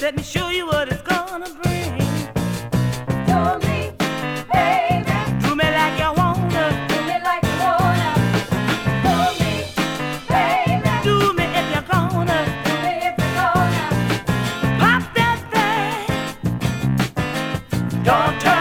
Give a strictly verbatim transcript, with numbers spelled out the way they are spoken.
Let me show you what it's gonna bring. Do me, baby. Do me like you wanna. Do me like you wanna. Do me, baby. Do me if you're gonna. Do me if you're gonna. Pop that thing. Don't turn.